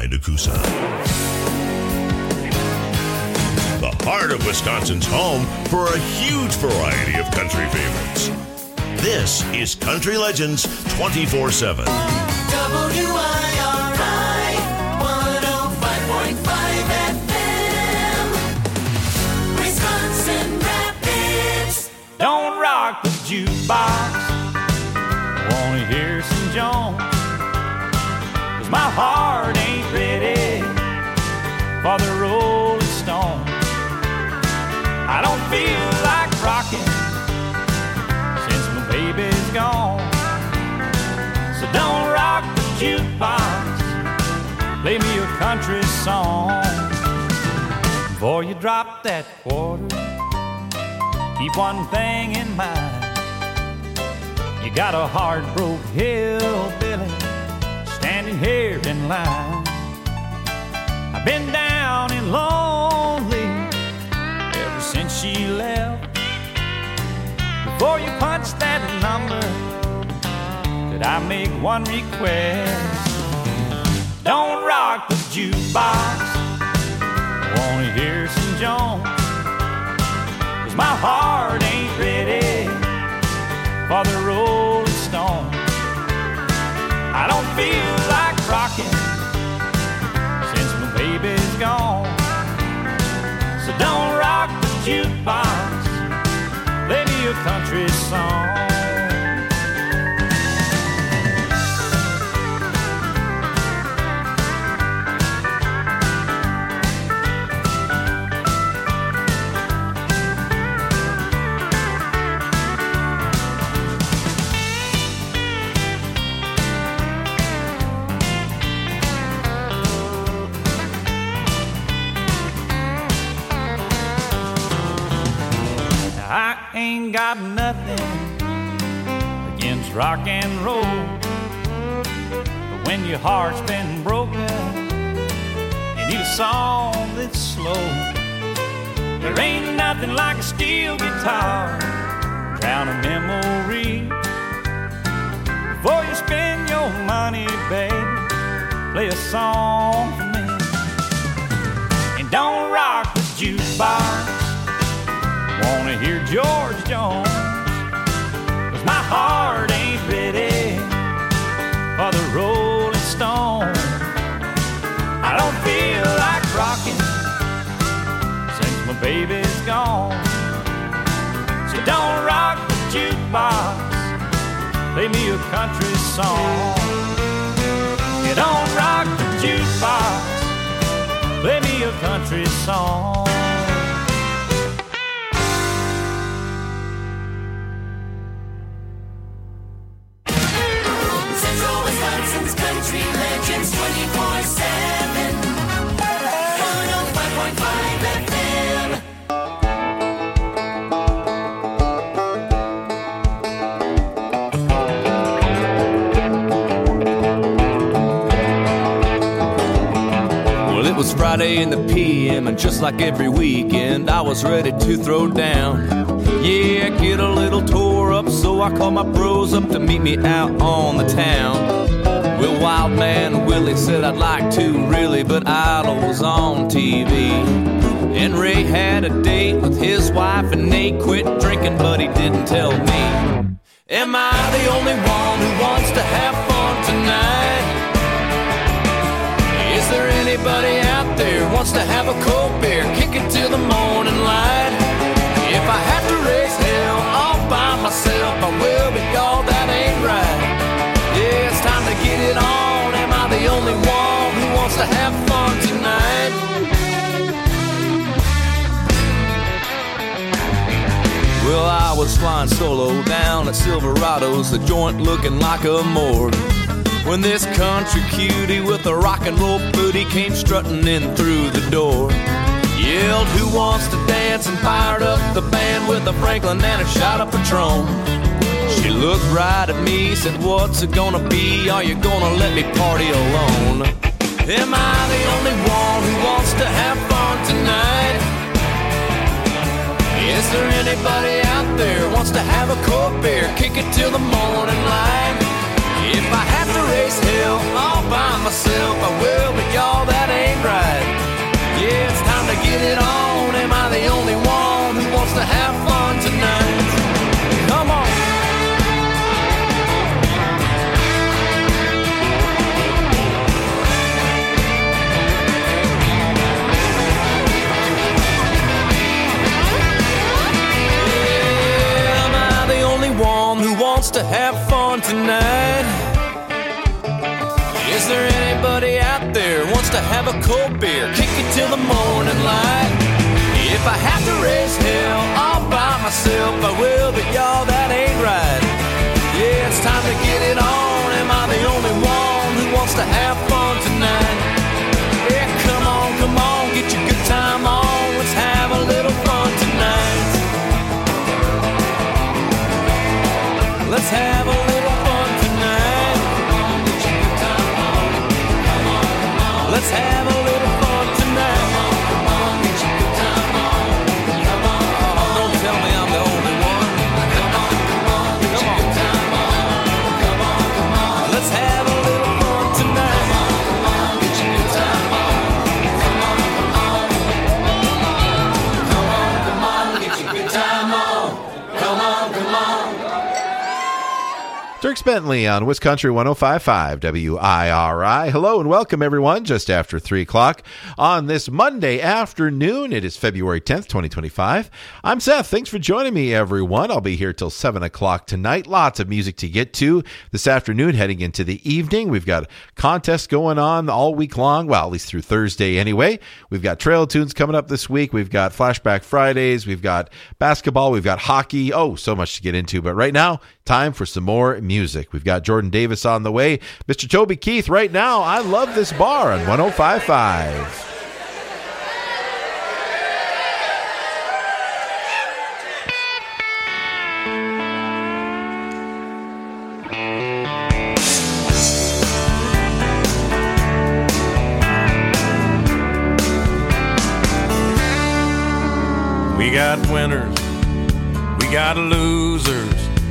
by Nakusa. The heart of Wisconsin's home for a huge variety of country favorites. This is Country Legends 24/7. WIRI 105.5 FM, Wisconsin Rapids. Don't rock the jukebox, wanna hear some Jones, 'cause my heart ain't ready for the Rolling Stones. I don't feel like rocking since my baby's gone. So don't rock the jukebox, play me a country song. Before you drop that quarter, keep one thing in mind. You got a heart-broke hillbilly standing here in line. I've been down and lonely ever since she left. Before you punch that number, could I make one request? Don't rock the jukebox, I wanna hear some Jones, 'cause my heart ain't ready for the Rolling Stone. I don't feel like rocking since my baby's gone. So don't rock the jukebox, play me a country song. I ain't got nothing against rock and roll, but when your heart's been broken, you need a song that's slow. There ain't nothing like a steel guitar, drown a memory. Before you spend your money, baby, play a song for me. And don't rock the jukebox, wanna hear George Jones, 'cause my heart ain't ready for the Rolling Stone. I don't feel like rocking since my baby's gone. So don't rock the jukebox, play me a country song. You don't rock the jukebox, play me a country song. Country Legends 24/7, 105.5 FM. Well, it was Friday in the PM, and just like every weekend, I was ready to throw down. Yeah, get a little tore up, so I called my bros up to meet me out on the town. Well, Wild Man Willie said I'd like to, really, but Idol was on TV. And Ray had a date with his wife, and Nate quit drinking, but he didn't tell me. Am I the only one who wants to have fun tonight? Is there anybody out there who wants to have a cold beer, kick it till the morning light? If I have to raise hell all by myself, I will, but y'all, that ain't right. Yeah, it's time to get it on. Am I the only one who wants to have fun tonight? Well, I was flying solo down at Silverado's, the joint looking like a morgue, when this country cutie with a rock and roll booty came strutting in through the door. Yelled, who wants to dance, and fired up the band with a Franklin and a shot of Patron. She looked right at me, said, what's it gonna be? Are you gonna let me party alone? Am I the only one who wants to have fun tonight? Is there anybody out there who wants to have a cold beer, kick it till the morning light? If I have to raise hell all by myself, I will, but y'all, that ain't right. Yeah, it's time to get it on. Am I the only one who wants to have fun tonight? Come on. Yeah, am I the only one who wants to have fun tonight? Is there anybody out there wants to have a cold beer, kick it till the morning light? If I have to raise hell all by myself, I will, but y'all, that ain't right. Yeah, it's time to get it on. Am I the only one who wants to have fun tonight? Yeah, come on, get your good time on. Let's have a little fun tonight. Let's have a little fun tonight. Let's have a little fun tonight. Don't tell me I'm the only one. Come on. Let's have a little fun tonight. Come on, get your good time on. Come on. Dirk Bentley on Wisconsin 105.5 WIRI. Hello and welcome, everyone, just after 3 o'clock on this Monday afternoon. It is February 10th, 2025. I'm Seth. Thanks for joining me, everyone. I'll be here till 7 o'clock tonight. Lots of music to get to this afternoon, heading into the evening. We've got contests going on all week long, well, at least through Thursday anyway. We've got Trail Tunes coming up this week. We've got Flashback Fridays. We've got basketball. We've got hockey. Oh, so much to get into. But right now, time for some more music. We've got Jordan Davis on the way. Mr. Toby Keith right now. I love this bar on 105.5. We got winners, we got losers,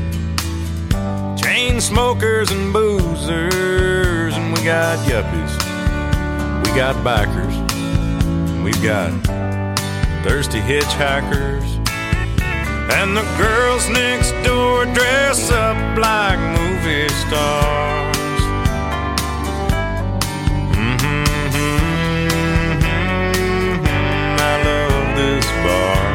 chain smokers and boozers, and we got yuppies, we got bikers, we've got thirsty hitchhikers, and the girls next door dress up like movie stars. I love this bar.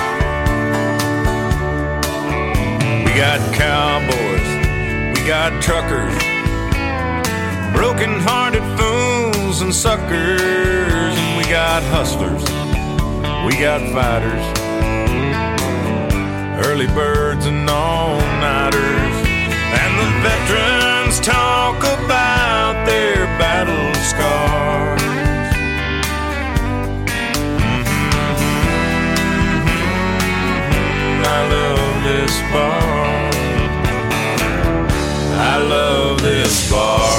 We got cowboys, we got truckers, broken-hearted fools and suckers, and we got hustlers, we got fighters, early birds and all-nighters, and the veterans talk about their battle scars. I love this bar. I love this bar.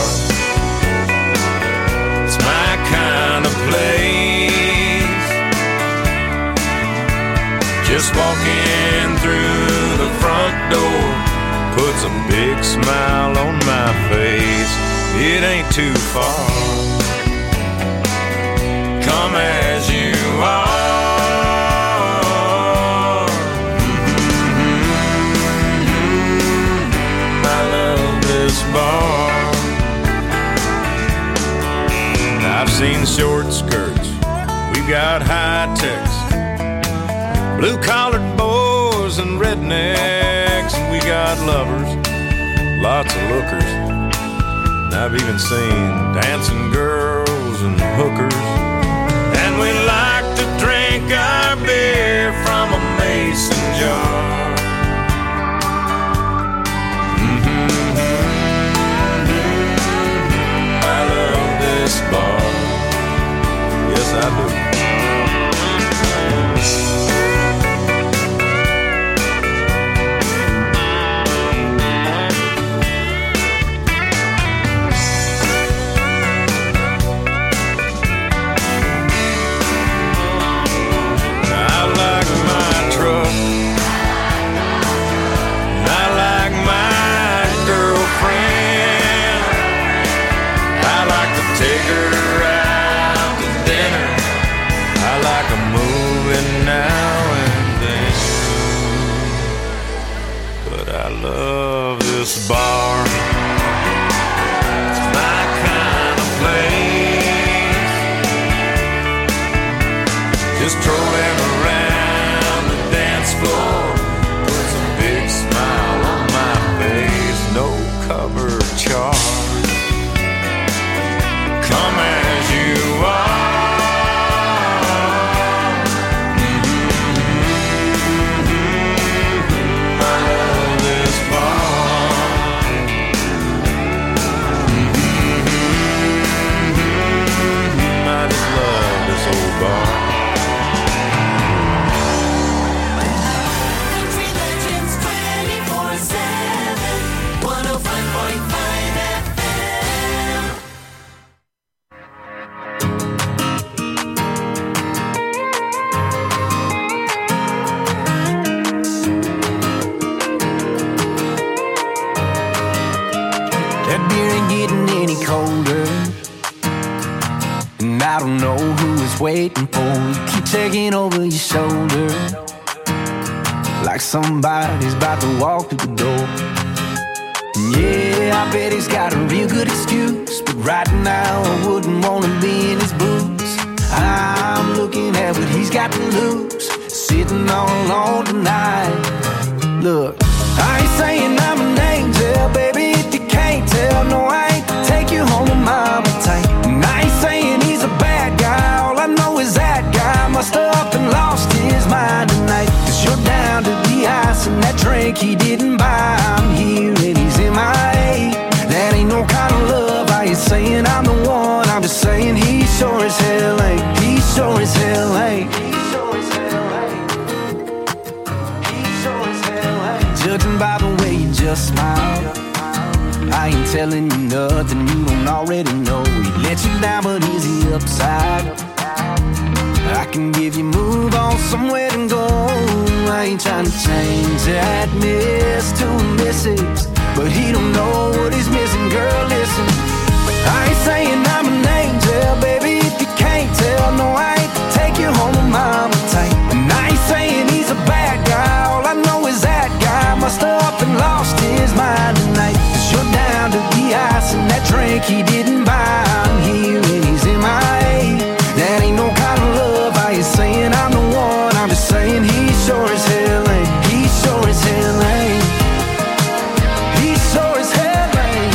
It's my kind of place. Just walking through the front door puts a big smile on my face. It ain't too far. Come as you are. Bar. I've seen short skirts, we've got high techs, blue-collared boys and rednecks, and we got lovers, lots of lookers, and I've even seen dancing girls and hookers, and we like to drink our beer from a mason jar. Bar. Yes, I do. This bar, it's my kind of place. Just trolling around the dance floor puts a big smile on my face. No cover charge. Come as you are. Country Legends 24/7, 105.5 FM. That beer ain't getting any colder, and I don't know who is waiting for you. Keep checking over your shoulder, like somebody's about to walk through the door. And yeah, I bet he's got a real good excuse, but right now I wouldn't wanna be in his boots. I'm looking at what he's got to lose, sitting all alone tonight. Look, I ain't saying I'm an angel, baby, if you can't tell. No, I ain't take you home with mama tight. And I ain't saying he's a bad guy, all I know is that guy must have up and lost his mind tonight. Cause you're down to the ice and that drink he didn't buy. I'm here and he's MIA. That ain't no kind of love. I ain't saying I'm the one, I'm just saying he sure as hell ain't. He sure as hell ain't. Judging by the way you just smile, I ain't telling you nothing you don't already know. He let you down, but is he upside? I can give you move on somewhere to go. I ain't trying to change that miss to a missus, but he don't know what he's missing. Girl, listen, I ain't saying I'm an angel, baby, if you can't tell. No, I ain't take you home with mama tight. And I ain't saying he's a bad guy, all I know is that guy must have up and lost his mind tonight. Cause you're down to the ice and that drink he didn't buy. I'm here and he's MIA. That ain't no kind of love. I ain't saying I'm the one, I'm just saying he sure as hell ain't. He sure as hell ain't. He sure as hell ain't.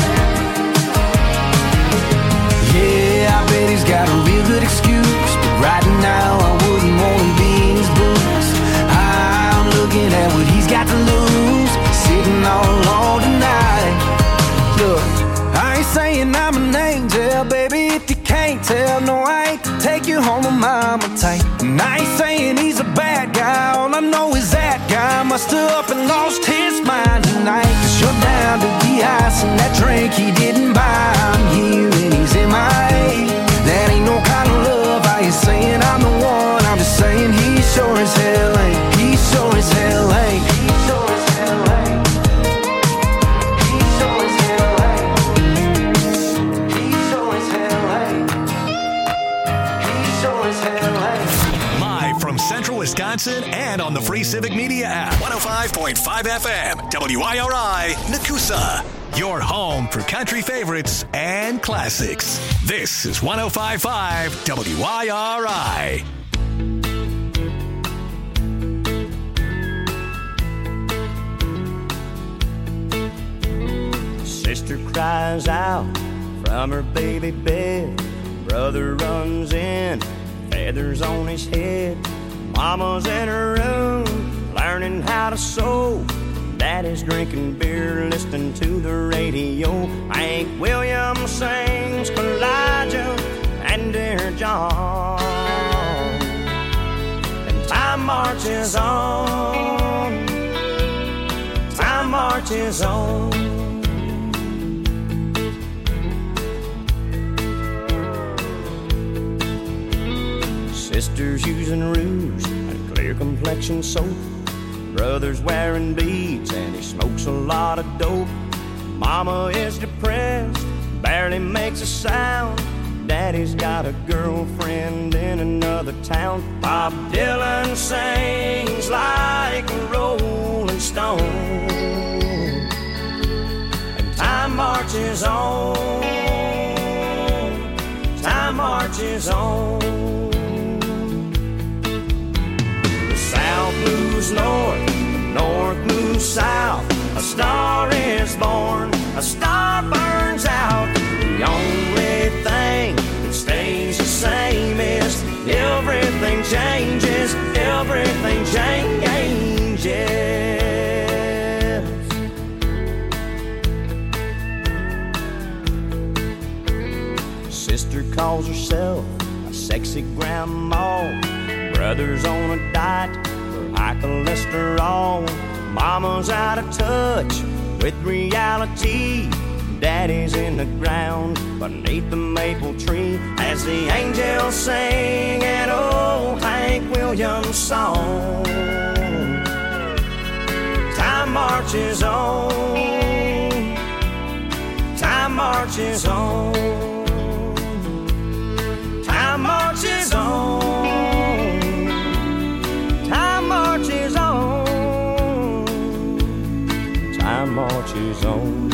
Yeah, I bet he's got a real good excuse, but right now I wouldn't wanna be in his boots. I'm looking at what he's got to lose, sitting all alone tonight. Look, I ain't saying I'm an angel, baby, if you can't tell. No, I ain't take you home with mama tight. And I ain't saying he's a bad guy, all I know is that guy must have up and lost his mind tonight. Cause you're down to the ice and that drink he didn't buy. I'm here and he's MIA. That ain't no kind of love. I ain't saying I'm the one, I'm just saying he sure as hell ain't. He sure as hell ain't. He sure as hell ain't. He sure as hell ain't. He sure as hell ain't. He sure as hell ain't. Live from Central Wisconsin and on the free Civic Media app. 105.5 FM, WIRI, Nakusa. Your home for country favorites and classics. This is 105.5 WIRI. Sister cries out from her baby bed. Brother runs in, feathers on his head. Mama's in her room, learning how to sew. Daddy's drinking beer, listening to the radio. Hank Williams sings Elijah and Dear John. And time marches on. Time marches on. Sisters using rouge and clear complexion soap. Brother's wearing beads and he smokes a lot of dope. Mama is depressed, barely makes a sound. Daddy's got a girlfriend in another town. Bob Dylan sings like a rolling stone. marches on. Time marches on. The south moves north, the north moves south. A star is born, a star burns out. The only thing that stays the same is everything changes, everything changes. Sister calls herself a sexy grandma. Brother's on a diet for high cholesterol. Mama's out of touch with reality. Daddy's in the ground beneath the maple tree as the angels sing an old Hank Williams song. Time marches on. Time marches on. Time marches on. Time marches on. Time marches on.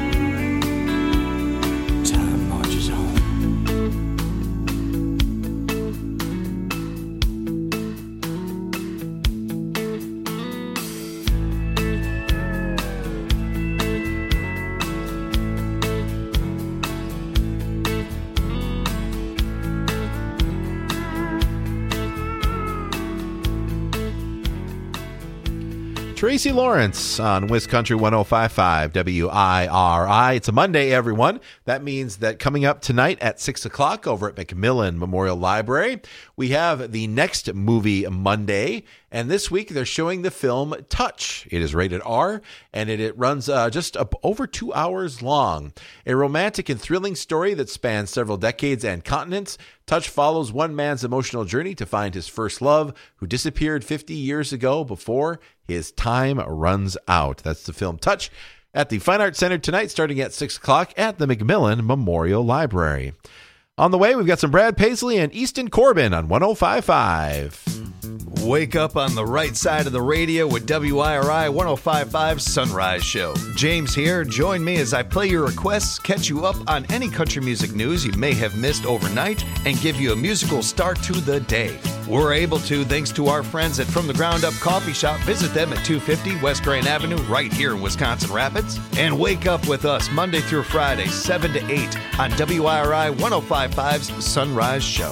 Time marches on. Tracy Lawrence on Wiscountry 105.5 WIRI. It's a Monday, everyone. That means that coming up tonight at 6 o'clock over at McMillan Memorial Library, we have the next movie Monday. And this week they're showing the film Touch. It is rated R, and it runs just over 2 hours long. A romantic and thrilling story that spans several decades and continents. Touch follows one man's emotional journey to find his first love, who disappeared 50 years ago before his time runs out. That's the film Touch at the Fine Arts Center tonight, starting at 6 o'clock at the McMillan Memorial Library. On the way, we've got some Brad Paisley and Easton Corbin on 105.5. Wake up on the right side of the radio with WIRI 105.5 Sunrise Show. James here. Join me as I play your requests, catch you up on any country music news you may have missed overnight, and give you a musical start to the day. We're able to thanks to our friends at From the Ground Up Coffee Shop. Visit them at 250 West Grand Avenue right here in Wisconsin Rapids. And wake up with us Monday through Friday, 7 to 8 on WIRI 105.5's Sunrise Show.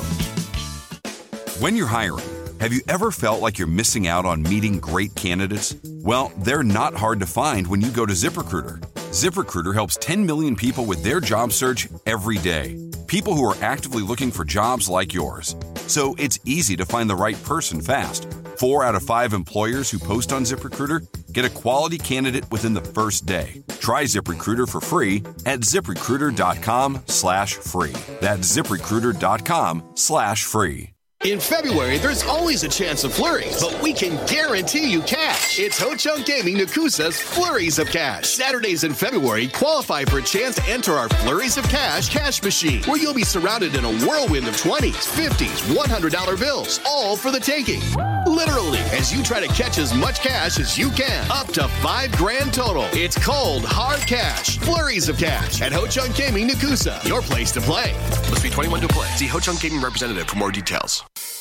When you're hiring, have you ever felt like you're missing out on meeting great candidates? Well, they're not hard to find when you go to ZipRecruiter. ZipRecruiter helps 10 million people with their job search every day. People who are actively looking for jobs like yours. So it's easy to find the right person fast. 4 out of 5 employers who post on ZipRecruiter get a quality candidate within the first day. Try ZipRecruiter for free at ZipRecruiter.com/free. That's ZipRecruiter.com/free. In February, there's always a chance of flurries, but we can guarantee you cash. It's Ho Chunk Gaming Nakusa's Flurries of Cash. Saturdays in February qualify for a chance to enter our Flurries of Cash cash machine, where you'll be surrounded in a whirlwind of 20s, 50s, $100 bills, all for the taking. Literally, as you try to catch as much cash as you can, up to $5 grand total. It's cold, hard cash. Flurries of Cash at Ho Chunk Gaming Nakusa, your place to play. Must be 21 to play. See Ho Chunk Gaming representative for more details.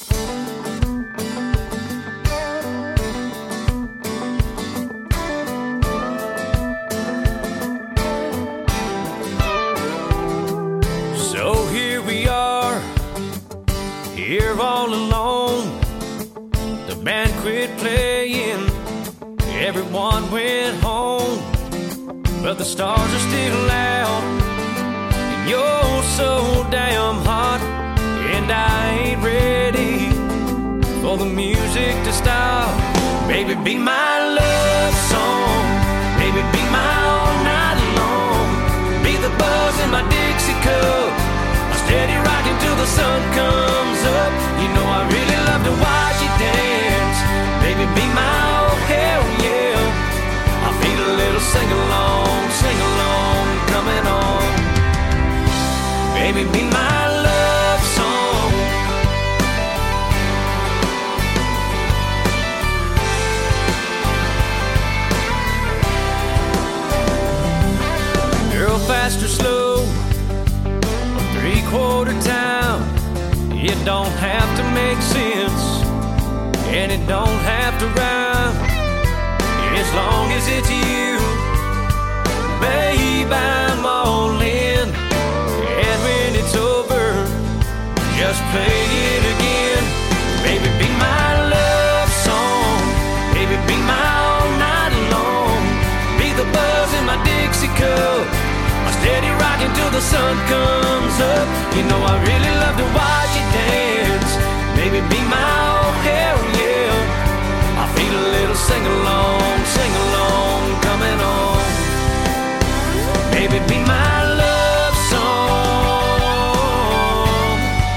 So here we are, here all alone. The band quit playing, everyone went home, but the stars are still out, and you're so damn hot, and I ain't ready for the music to stop. Baby, be my love song, baby, be my all night long, be the buzz in my Dixie cup, I'm steady rocking till the sun comes up. You know I really love to watch you dance, baby, be my oh hell yeah. I feel a little sing-along coming on. Baby, be my love song. Girl, fast or slow, it don't have to make sense, and it don't have to rhyme. As long as it's you, babe, I'm all in. And when it's over, just play it again. Baby, be my love song. Baby, be my all night long. Be the buzz in my Dixie cup, my steady rockin' till the sun comes up. You know I really love to watch you dance. Baby, be my oh hell yeah. I feel a little sing-along coming on. Baby, be my love song.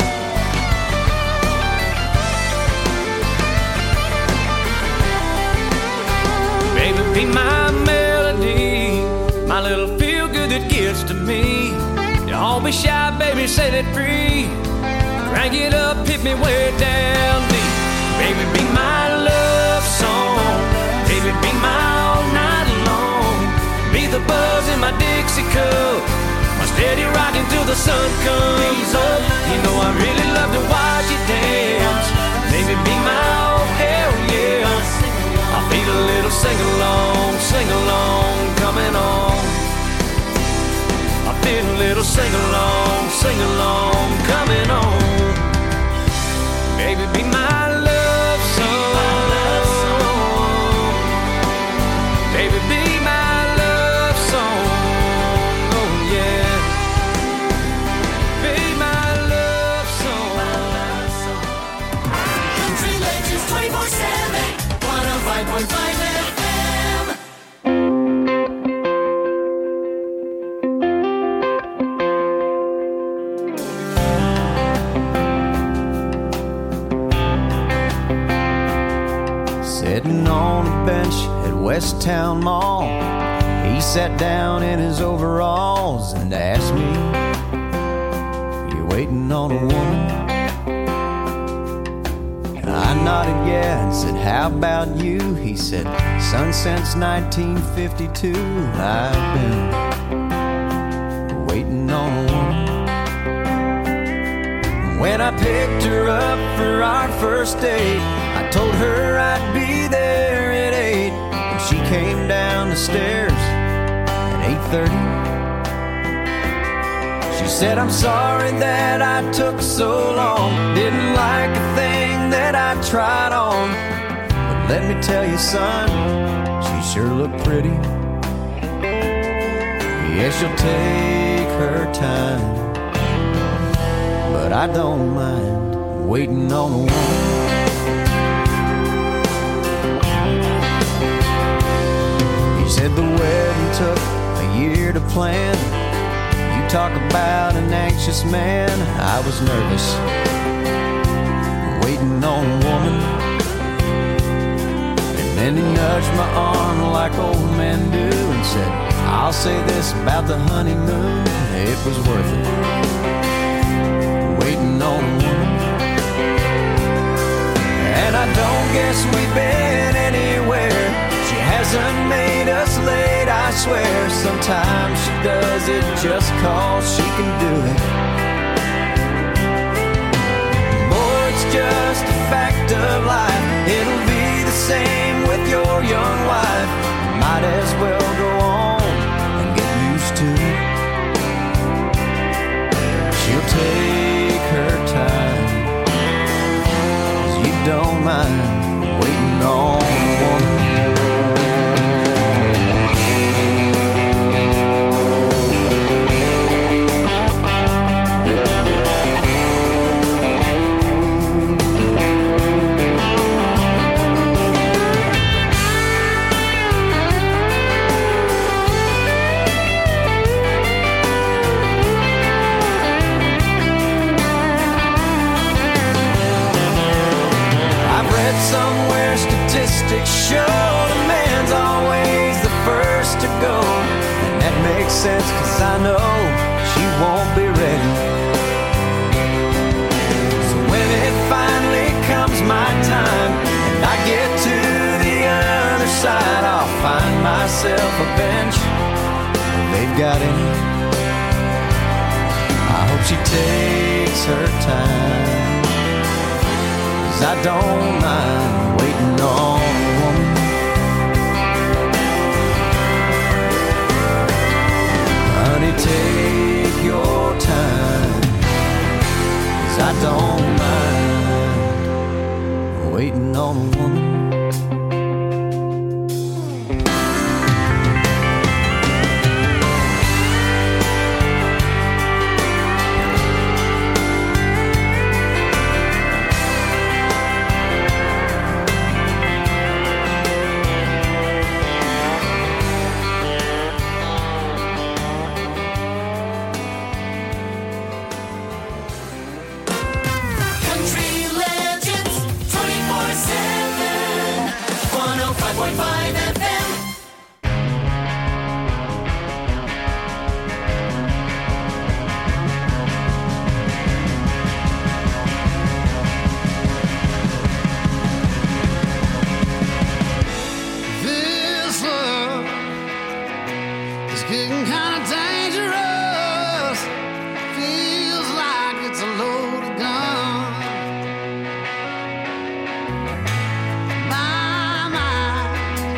Baby, be my melody, my little feel-good that gets to me. Don't be shy, baby, set it free. Crank it up, hit me way down deep. Baby, be my love song. Baby, be my all night long. Be the buzz in my Dixie cup, my steady rockin' till the sun comes up. You know I really love to watch you dance. Baby, be my oh hell yeah. I feel a little sing-along coming on. I feel a little sing-along coming on. Baby, be my love song. Baby, be my love song. Oh yeah. Be my love song. Country Legends 24/7, 105.5 FM. Sitting on a bench at West Town Mall, he sat down in his overalls and asked me, "You waiting on a woman?" I nodded yeah and said, "How about you?" He said, "Son, since 1952 I've been waiting on a woman." When I picked her up for our first date, I told her I'd be there at 8, and she came down the stairs at 8:30. She said, "I'm sorry that I took so long, didn't like a thing that I tried on, but let me tell you, son, she sure looked pretty. Yeah, she'll take her time, but I don't mind waiting on a woman." He said the wedding took a year to plan. You talk about an anxious man. I was nervous, waiting on a woman. And then he nudged my arm like old men do and said, "I'll say this about the honeymoon, it was worth it, waiting on a woman." And I don't guess we've been anywhere. She hasn't made us late, I swear. Sometimes she does it just 'cause she can do it. Boy, it's just a fact of life. It'll be the same with your young wife. You might as well go on and get used to it. She'll take her time, 'cause you don't mind waiting on a woman. Somewhere statistics show the man's always the first to go. And that makes sense, 'cause I know she won't be ready. So when it finally comes my time and I get to the other side, I'll find myself a bench where they've got it. I hope she takes her time, 'cause I don't mind waiting on a woman. Honey, take your time, 'cause I don't mind waiting on a woman. Country Legends 24/7, 105.5 FM. This love is getting kind of dangerous. Feels like it's a loaded gun. My mind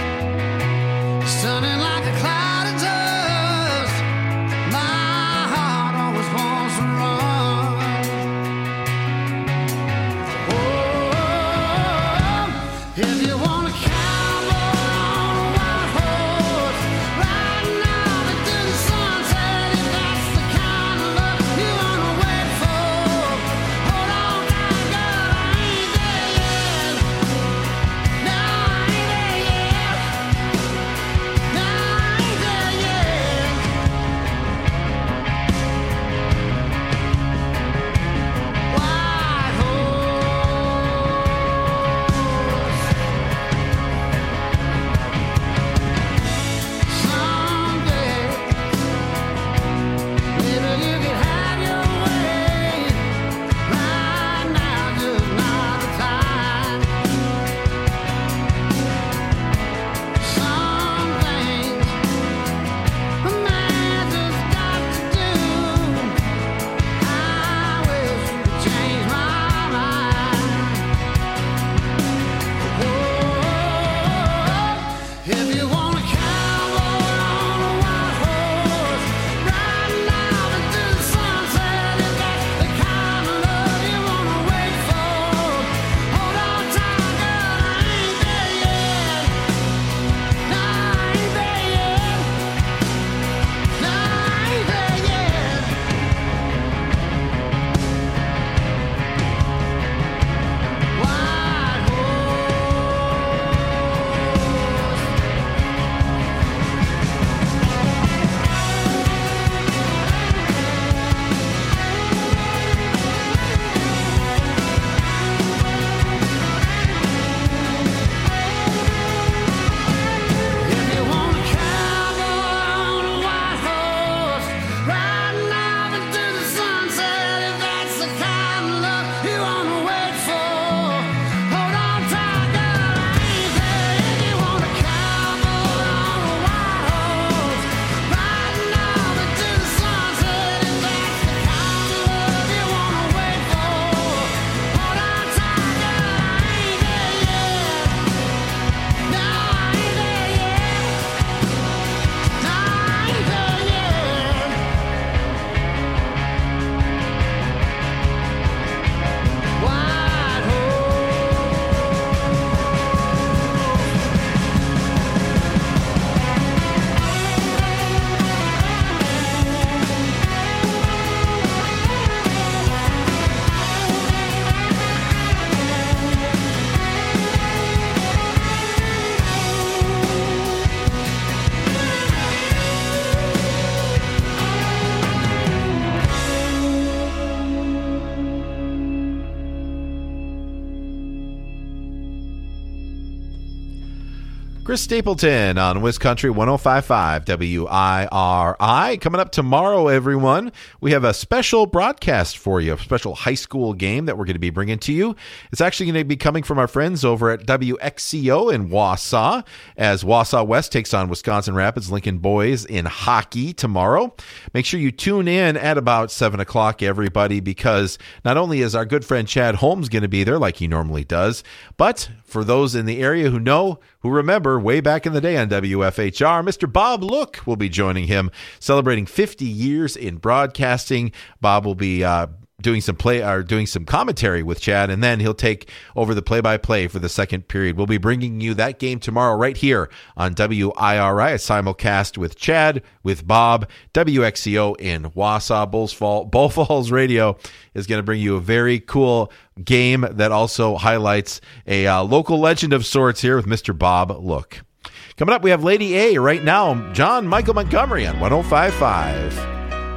Chris Stapleton on WisCountry 105.5 WIRI. Coming up tomorrow, everyone, we have a special broadcast for you, a special high school game that we're going to be bringing to you. It's actually going to be coming from our friends over at WXCO in Wausau, as Wausau West takes on Wisconsin Rapids Lincoln Boys in hockey tomorrow. Make sure you tune in at about 7 o'clock, everybody, because not only is our good friend Chad Holmes going to be there like he normally does, but for those in the area who remember way back in the day on WFHR, Mr. Bob Look will be joining him, celebrating 50 years in broadcasting. Bob will be doing some commentary with Chad, and then he'll take over the play-by-play for the second period. We'll be bringing you that game tomorrow right here on WIRI, a simulcast with Chad, with Bob. WXCO in Wausau. Bull Falls Radio is going to bring you a very cool game that also highlights a local legend of sorts here with Mr. Bob Look. Coming up, we have Lady A right now. John Michael Montgomery on 105.5.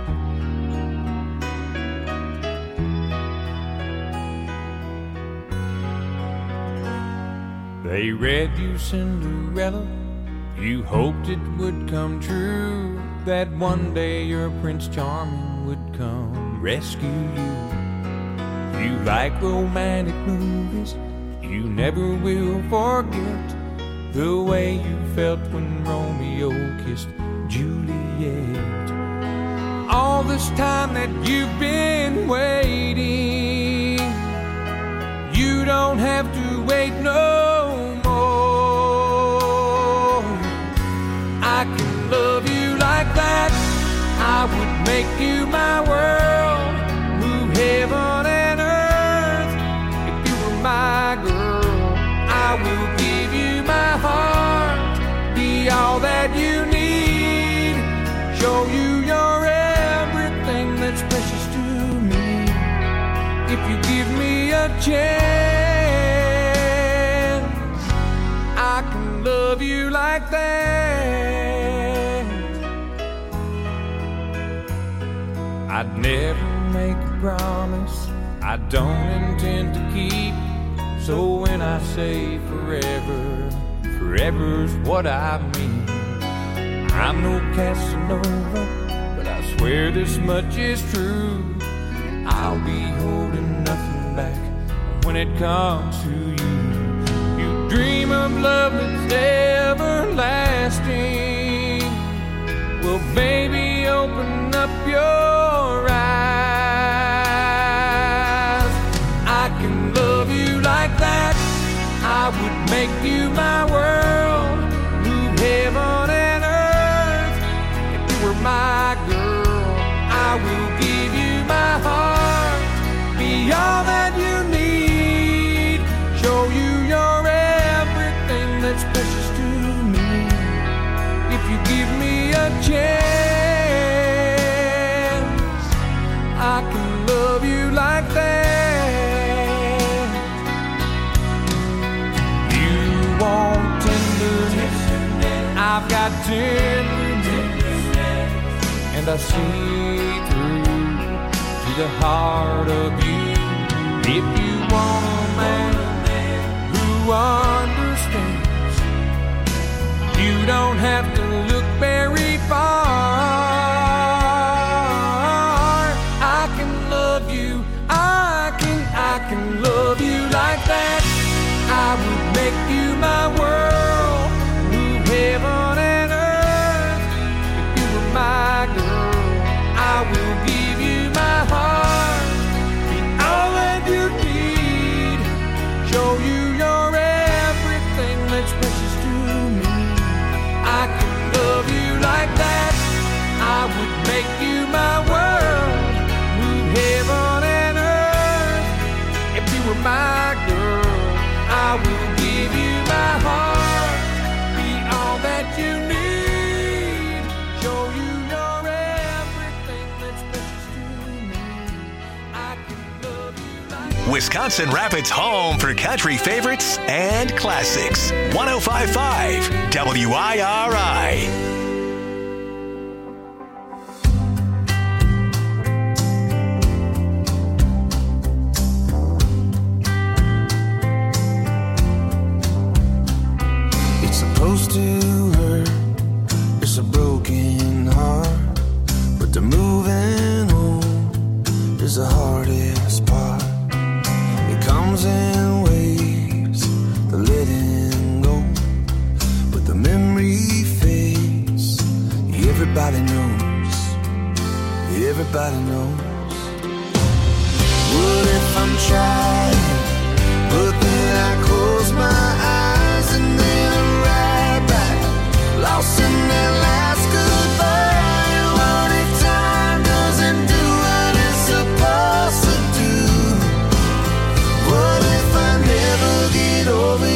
They read you Cinderella, you hoped it would come true, that one day your Prince Charming would come rescue you. You like romantic movies, you never will forget the way you felt when Romeo kissed Juliet. All this time that you've been waiting, you don't have to wait no more. I can love you like that, I would make you my world, move heaven and earth. If you were my girl, I will give you my heart, be all that you need, show you you're everything that's precious to me. If you give me a chance, I can love you like that. I'd never make a promise I don't intend to keep, so when I say forever, forever's what I mean. I'm no Casanova, but I swear this much is true, I'll be holding nothing back when it comes to you. You dream of love that's everlasting, well baby open up your eyes. I can love you like that, I would make you my world, move heaven and earth. If you were my girl, I will give you my heart, be all that you need, show you you're everything that's precious to me. If you give me a chance, I can love you like that. You want tenderness, I've got tenderness, and I see through to the heart of you. If you want a man who understands, you don't have to look very far. I can love you, I can love you like that. I would make you my world, move heaven and earth. If you were my girl, I will give you my heart, be all that you need, show you you're everything that's precious to me. I can love you like that, I would make you my world, move heaven and earth. If you were my girl, I will give you my heart, be all that you need, show you you're everything that's precious to me. I can love you like Wisconsin Rapids' home for country favorites and classics. 105.5 WIRI. It's a close to her, it's a broken heart. But the moving on is the hardest part. It comes in waves, the letting go. But the memory fades. Everybody knows. Everybody knows. What if I'm trying, but then I close my eyes and then I'm right back, lost in that last goodbye. What if time doesn't do what it's supposed to do? What if I never get over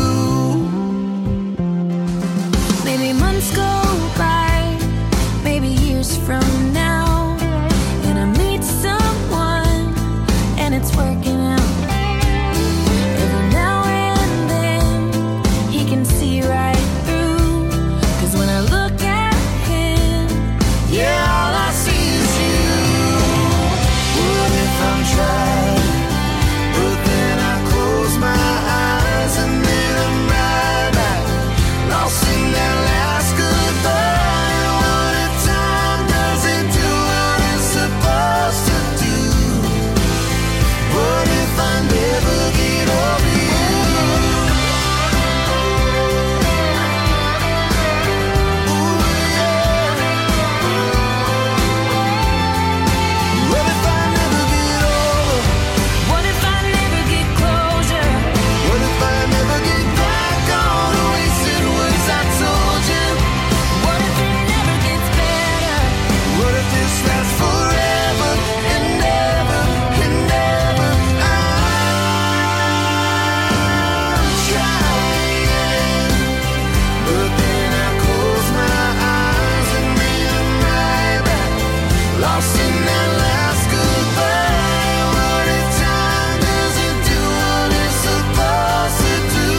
you? Maybe months go by, maybe years from now, and I meet someone and it's working out. Every now and then he can see right through, 'cause when I look at him, Yeah, all I see is you. What if I'm trying, but then I close my eyes and then I'm right back, lost in that last goodbye. What if time doesn't do what it's supposed to do? What if I never get over you? What if I never get over? what if I never get closure? What if I never get back on the wasted words I told you? What if it never gets better? What if this lasts forever and ever and ever? I'm trying, but then I close my eyes and then I'm right back, lost in that last goodbye. What if time doesn't do what it's supposed to do?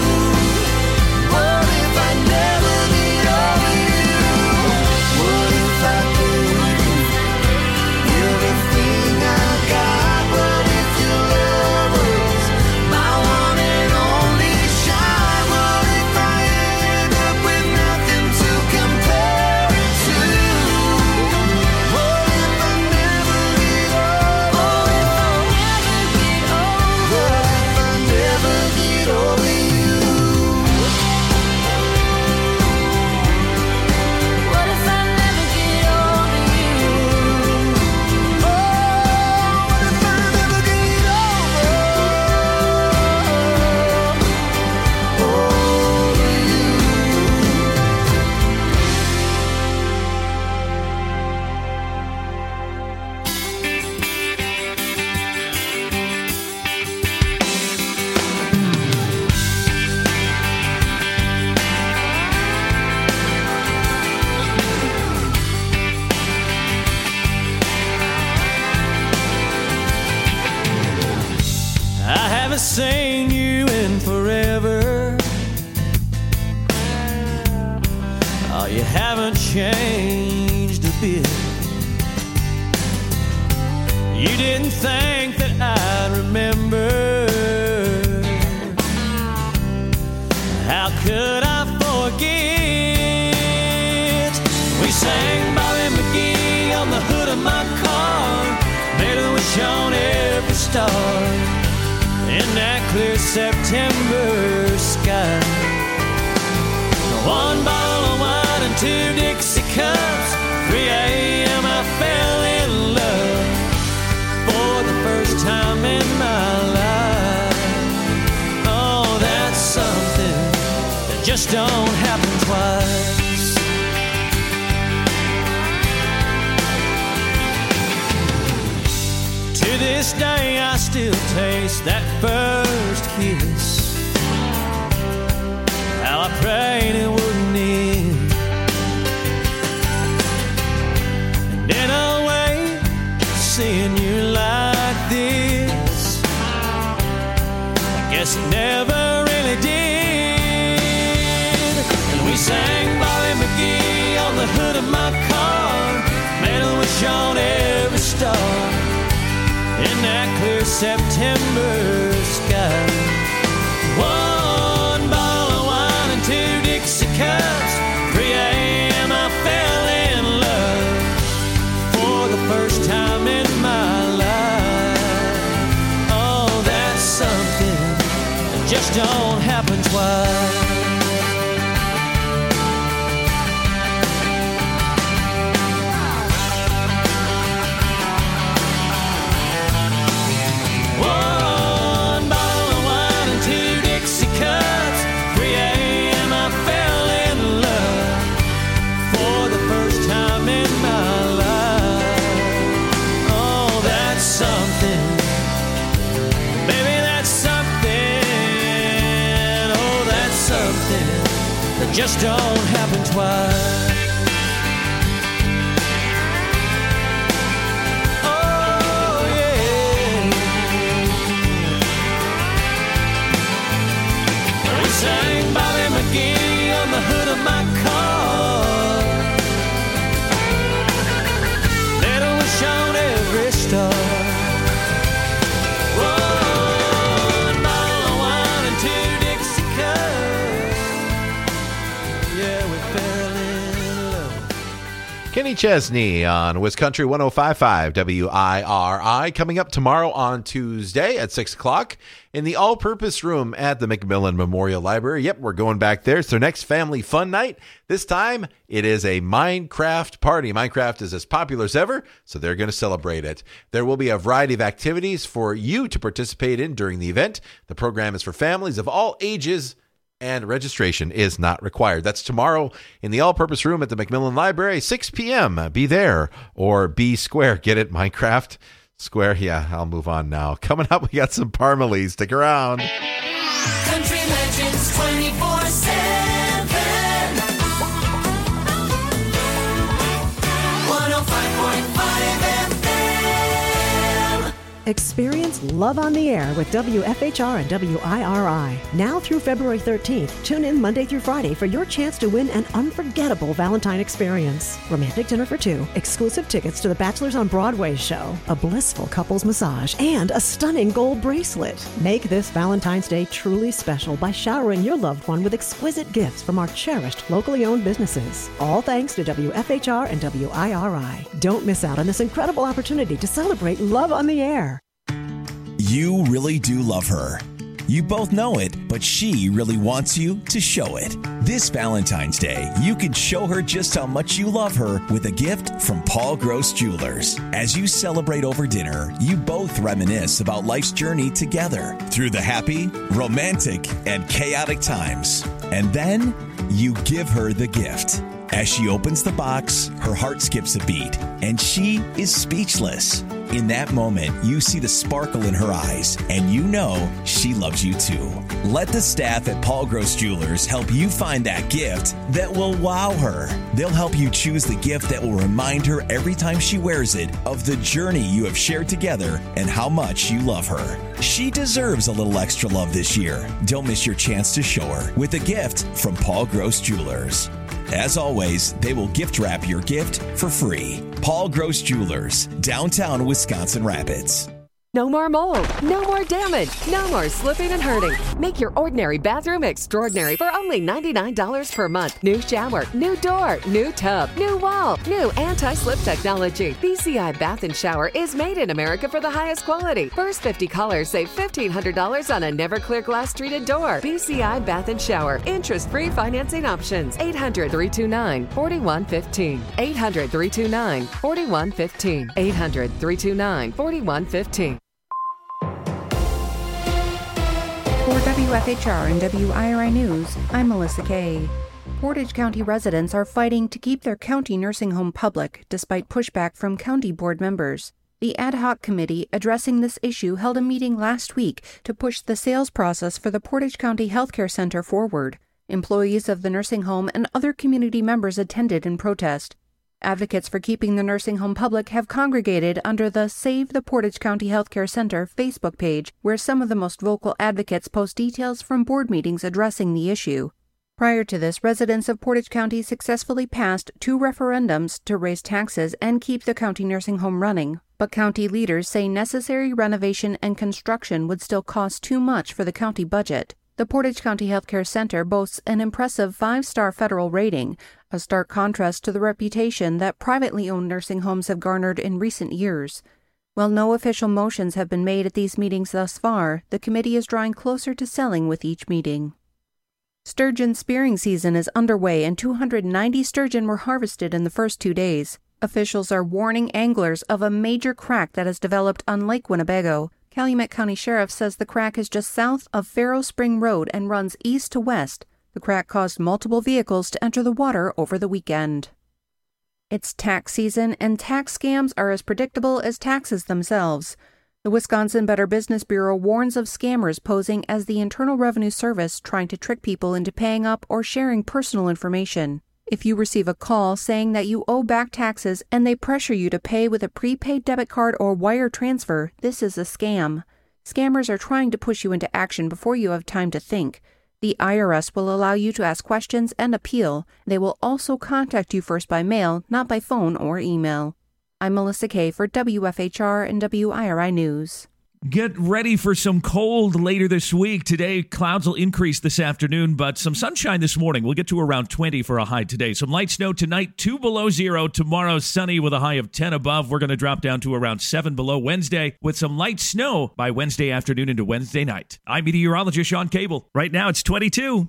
What if I never get over you? What if I gave you everything I got? What if your love was my one and only shot? What if I end up with nothing to compare it to? What if I never get over? What if I never get over you? What if I never get over you? What if I never get I haven't seen you in forever. Oh, you haven't changed a bit. You didn't think that I'd remember. How could I forget? We sang Bobby McGee on the hood of my car, made a wish on every star in that clear September sky. One bottle of wine and 2 Dixie cups. 3 a.m. I fell in love for the first time in my life. Oh, that's something that just don't happen twice. To this day I still taste that first kiss. How I prayed it wouldn't end. And in a way, seeing you like this, I guess it never really did. And we sang Bobby McGee on the hood of my car, made a wish on every star in that clear September sky. One bottle of wine and 2 Dixie that just don't happen twice. Oh, yeah. We sang Bobby McGee on the hood of my car. Little wish on every star. Kenny Chesney on Wisconsin 105.5 WIRI. Coming up tomorrow on Tuesday at 6 o'clock in the all-purpose room at the McMillan Memorial Library. Yep, we're going back there. It's their next family fun night. This time, it is a Minecraft party. Minecraft is as popular as ever, so they're going to celebrate it. There will be a variety of activities for you to participate in during the event. The program is for families of all ages, and registration is not required. That's tomorrow in the all-purpose room at the McMillan Library, 6 p.m. Be there or be square. Get it, Minecraft? Square? Yeah, I'll move on now. Coming up, we got some Parmalee. Stick around. Country Legends 24/7. 105.5 FM. Experience Love on the Air with WFHR and WIRI. Now through February 13th, tune in Monday through Friday for your chance to win an unforgettable Valentine experience. Romantic dinner for two, exclusive tickets to the Bachelors on Broadway show, a blissful couples massage, and a stunning gold bracelet. Make this Valentine's Day truly special by showering your loved one with exquisite gifts from our cherished locally owned businesses. All thanks to WFHR and WIRI. Don't miss out on this incredible opportunity to celebrate Love on the Air. You really do love her. You both know it, but she really wants you to show it. This Valentine's Day, you can show her just how much you love her with a gift from Paul Gross Jewelers. As you celebrate over dinner, you both reminisce about life's journey together through the happy, romantic, and chaotic times. And then you give her the gift. As she opens the box, her heart skips a beat, and she is speechless. In that moment, you see the sparkle in her eyes, and you know she loves you too. Let the staff at Paul Gross Jewelers help you find that gift that will wow her. They'll help you choose the gift that will remind her every time she wears it of the journey you have shared together and how much you love her. She deserves a little extra love this year. Don't miss your chance to show her with a gift from Paul Gross Jewelers. As always, they will gift wrap your gift for free. Paul Gross Jewelers, downtown Wisconsin Rapids. No more mold, no more damage, no more slipping and hurting. Make your ordinary bathroom extraordinary for only $99 per month. New shower, new door, new tub, new wall, new anti-slip technology. BCI Bath and Shower is made in America for the highest quality. First 50 callers save $1,500 on a never clear glass treated door. BCI Bath and Shower. Interest-free financing options. 800-329-4115. 800-329-4115. 800-329-4115. For WFHR and WIRI News, I'm Melissa Kay. Portage County residents are fighting to keep their county nursing home public despite pushback from county board members. The ad hoc committee addressing this issue held a meeting last week to push the sales process for the Portage County Healthcare Center forward. Employees of the nursing home and other community members attended in protest. Advocates for keeping the nursing home public have congregated under the Save the Portage County Healthcare Center Facebook page, where some of the most vocal advocates post details from board meetings addressing the issue. Prior to this, residents of Portage County successfully passed 2 referendums to raise taxes and keep the county nursing home running, but county leaders say necessary renovation and construction would still cost too much for the county budget. The Portage County Healthcare Center boasts an impressive 5-star federal rating, a stark contrast to the reputation that privately owned nursing homes have garnered in recent years. While no official motions have been made at these meetings thus far, the committee is drawing closer to selling with each meeting. Sturgeon spearing season is underway and 290 sturgeon were harvested in the first 2 days. Officials are warning anglers of a major crack that has developed on Lake Winnebago. Calumet County Sheriff says the crack is just south of Faro Spring Road and runs east to west. The crack caused multiple vehicles to enter the water over the weekend. It's tax season, and tax scams are as predictable as taxes themselves. The Wisconsin Better Business Bureau warns of scammers posing as the Internal Revenue Service trying to trick people into paying up or sharing personal information. If you receive a call saying that you owe back taxes and they pressure you to pay with a prepaid debit card or wire transfer, this is a scam. Scammers are trying to push you into action before you have time to think. The IRS will allow you to ask questions and appeal. They will also contact you first by mail, not by phone or email. I'm Melissa Kay for WFHR and WIRI News. Get ready for some cold later this week. Today, clouds will increase this afternoon, but some sunshine this morning. We'll get to around 20 for a high today. Some light snow tonight, 2 below 0. Tomorrow, sunny with a high of 10 above. We're going to drop down to around 7 below Wednesday with some light snow by Wednesday afternoon into Wednesday night. I'm meteorologist Sean Cable. Right now, it's 22.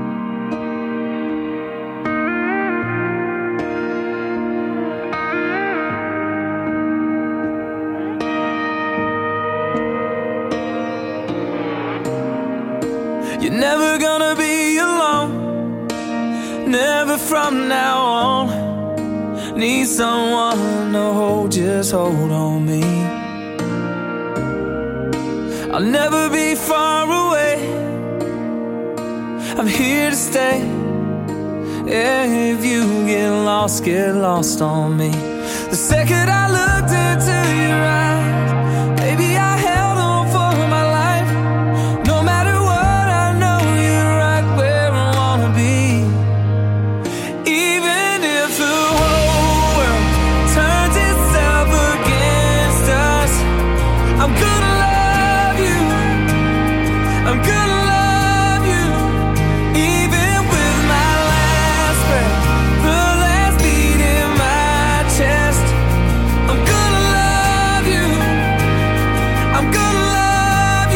You're never gonna be alone, never from now on. Need someone to hold, just hold on me. I'll never be far away, I'm here to stay. Yeah, if you get lost on me. The second I looked into your eyes, baby, I held on for my life. No matter what, I know you're right where I wanna be. Even if the whole world turns itself against us, I'm gonna love you, I'm gonna love you. Even with my last breath, the last beat in my chest, I'm gonna love you, I'm gonna love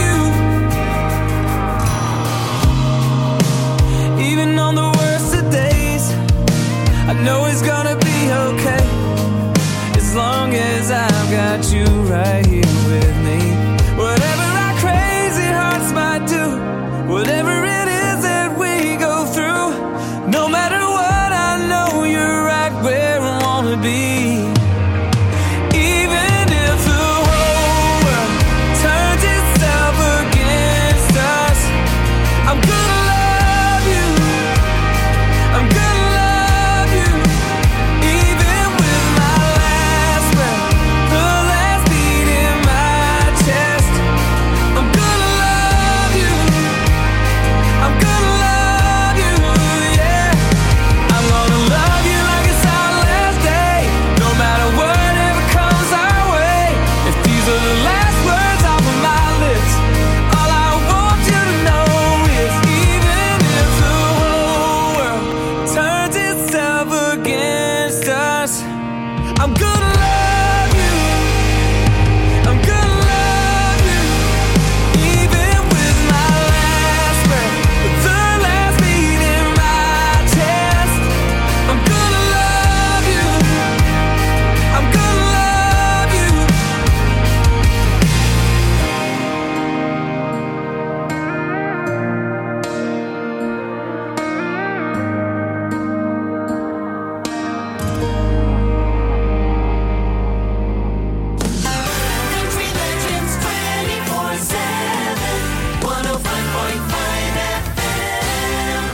you. Even on the worst of days, I know it's gonna be okay, as long as I've got you right here with me. Whatever our crazy hearts might do, whatever it is that we go through, no matter what, I know you're right where I wanna be. Even if the whole world turns itself against us, I'm gonna love you, I'm gonna love you. Even with my last breath, the last beat in my chest, I'm gonna love you, I'm gonna love you, yeah. I'm gonna love you like it's our last day, no matter whatever comes our way. If these are the last words off of my lips, all I want you to know is, even if the whole world turns itself against us, I'm gonna love you, I'm gonna love you. Even with my last breath, the last beat in my chest, I'm gonna love you, I'm gonna love you. Country Legends 24/7, 105.5 FM.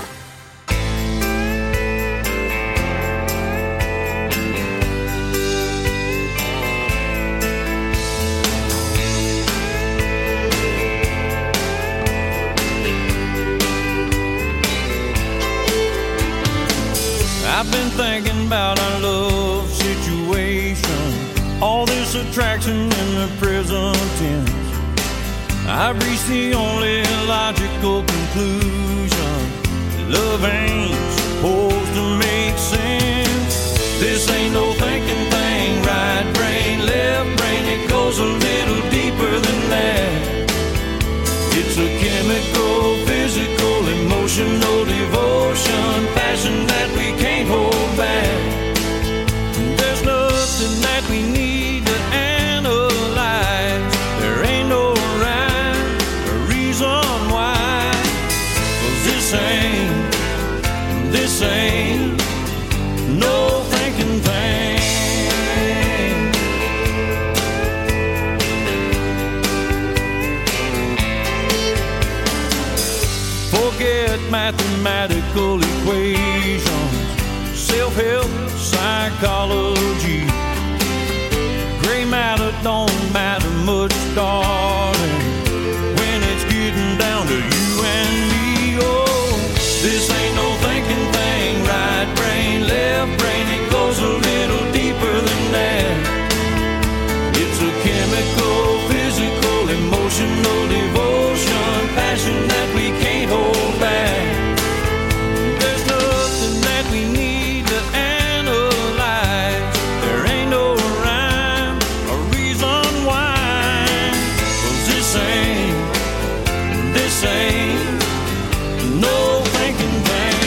I've been thinking about our love situation, all this attraction in the present tense. I've reached the only logical conclusion: love ain't supposed to make sense. This ain't no thinking thing, right brain, left brain, it goes a little deeper than that. It's a chemical, physical, emotional devotion, passion that we can't hold back. There's nothing that we need to analyze. There ain't no rhyme or reason why. 'Cause this ain't mathematical equations, self-help psychology. Gray matter don't matter much, darling, when it's getting down to you and me. Oh, this ain't no thinking thing, right brain, left brain, it goes a little deeper than that. It's a chemical, physical, emotional devotion, passion that we can't hold back. There's nothing that we need to analyze. There ain't no rhyme or reason why. 'Cause this ain't no thinking thing.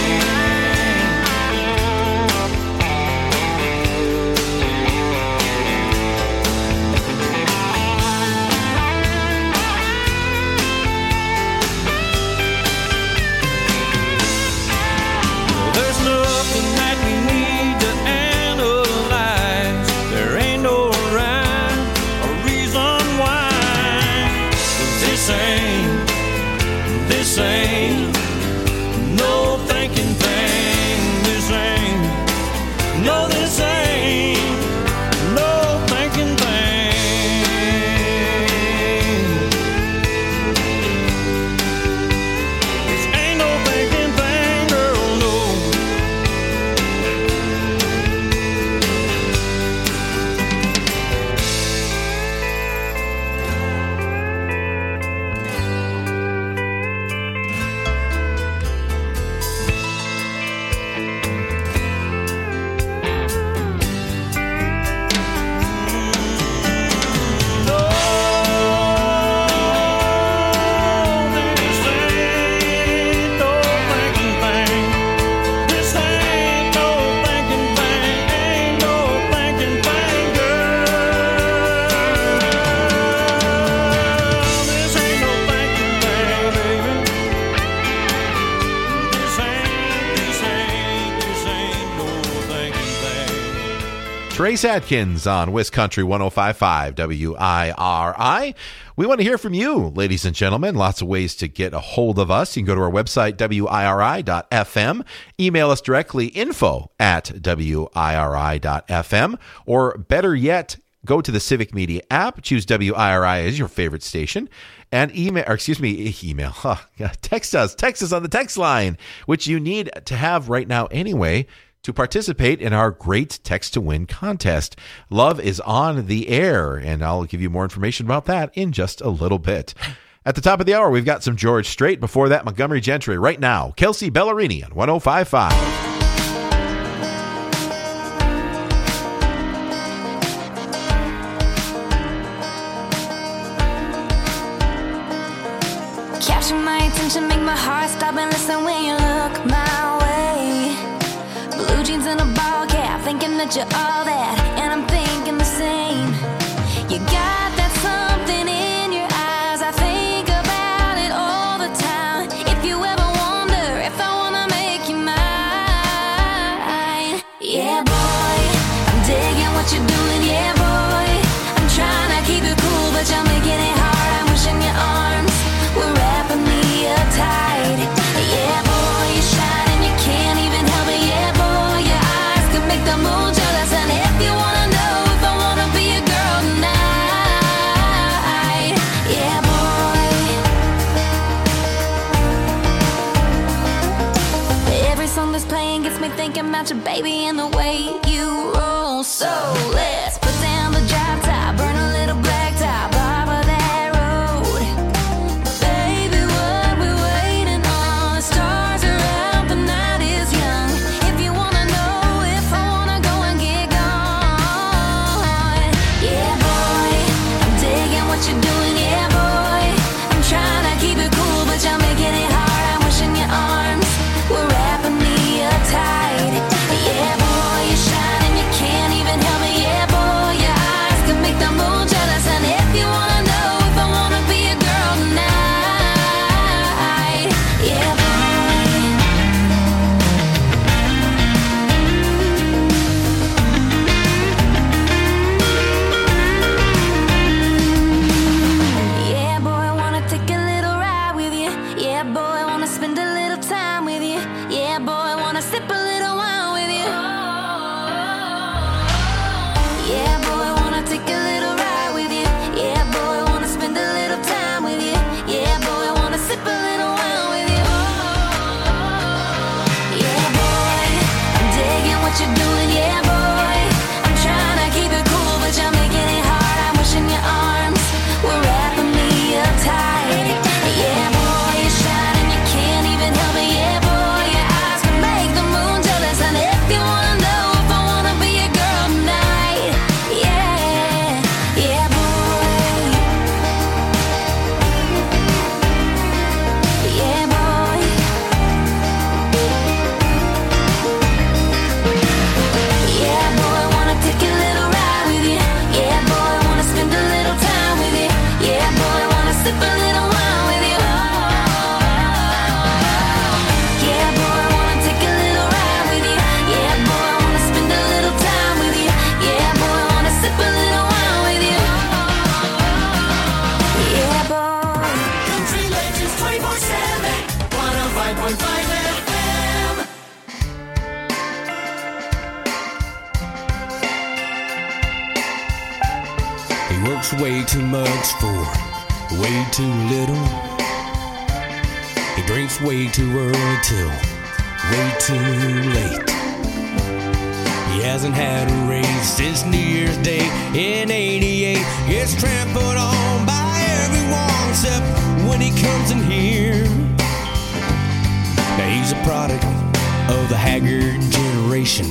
There's nothing that we need to analyze. There ain't no rhyme or reason why. 'Cause this ain't no thinking thing. This ain't no thinking thing. This ain't no thinking thing, girl, no. Trace Atkins on Wiscountry 105.5 WIRI. We want to hear from you, ladies and gentlemen. Lots of ways to get a hold of us. You can go to our website, WIRI.FM. Email us directly, info@WIRI.FM. Or better yet, go to the Civic Media app, choose WIRI as your favorite station, and text us on the text line, which you need to have right now anyway, to participate in our great Text to Win contest. Love is on the air, and I'll give you more information about that in just a little bit. At the top of the hour, we've got some George Strait. Before that, Montgomery Gentry. Right now, Kelsey Ballerini on 105.5. Capture my attention, make my heart stop and listen when you look my way. Blue jeans and a ball cap, thinking that you're all that, and I'm thinking the same. You got that something in your eyes, I think about it all the time. If you ever wonder if I wanna make you mine, yeah boy, I'm digging what you're doing, yeah boy. I'm trying to keep it cool, but you're making it hard. I'm wishing your arms were wrapping me up tight. Yeah boy, you shine and you can't even help it. Yeah boy, your eyes can make the moon jealous. And if you wanna know if I wanna be a girl tonight, yeah boy. Every song that's playing gets me thinking about your baby and the way you roll. So let's put down the drop top, burn a little black top off of that road. Baby, what we waiting on? The stars are out, the night is young. If you wanna know if I wanna go and get gone, yeah boy, I'm digging what you're doing, yeah boy. I'm trying to keep it cool, but you're making it hard. I'm wishing your arms were wrapping me up tight. Yeah boy, you shine and you can't even help me. Yeah boy, works way too much for way too little. He drinks way too early till way too late. He hasn't had a raise since New Year's Day in '88. Gets trampled on by everyone except when he comes in here. Now he's a product of the haggard generation.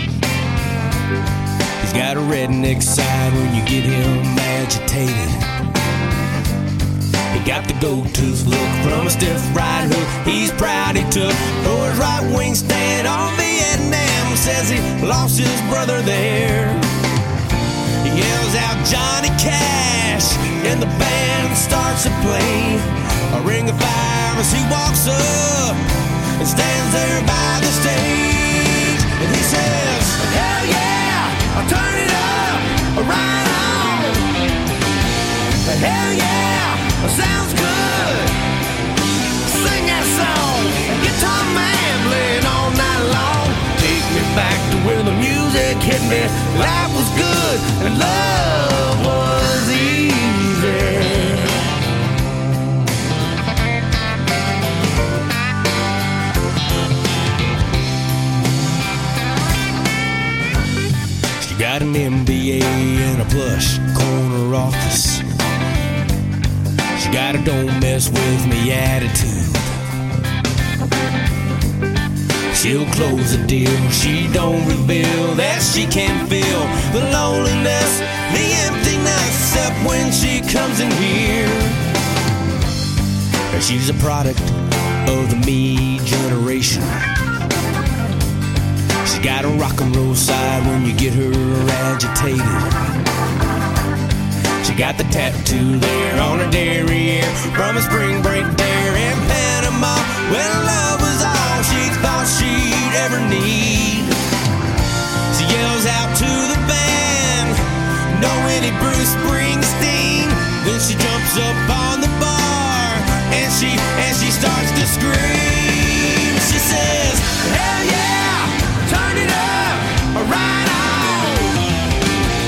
He's got a redneck side when you get him agitated. He got the gold tooth look from a stiff right hook he's proud he took for his right wing stand on Vietnam. Says he lost his brother there. He yells out Johnny Cash and the band starts to play a ring of fire as he walks up and stands there by the stage. And he says, hell yeah, I'll turn it up, right on. Hell yeah, sounds good. Sing that song, guitar man playing all night long. Take me back to where the music hit me. Life was good and love was easy. She got an MBA and a plush corner office. She got a don't mess with me attitude. She'll close a deal, she don't reveal that she can't feel the loneliness, the emptiness, except when she comes in here. She's a product of the me generation. She's got a rock and roll side when you get her agitated. She got the tattoo there on her derriere from a spring break there in Panama when love was all she thought she'd ever need. She yells out to the band, know any Bruce Springsteen? Then she jumps up on the bar and she starts to scream. She says,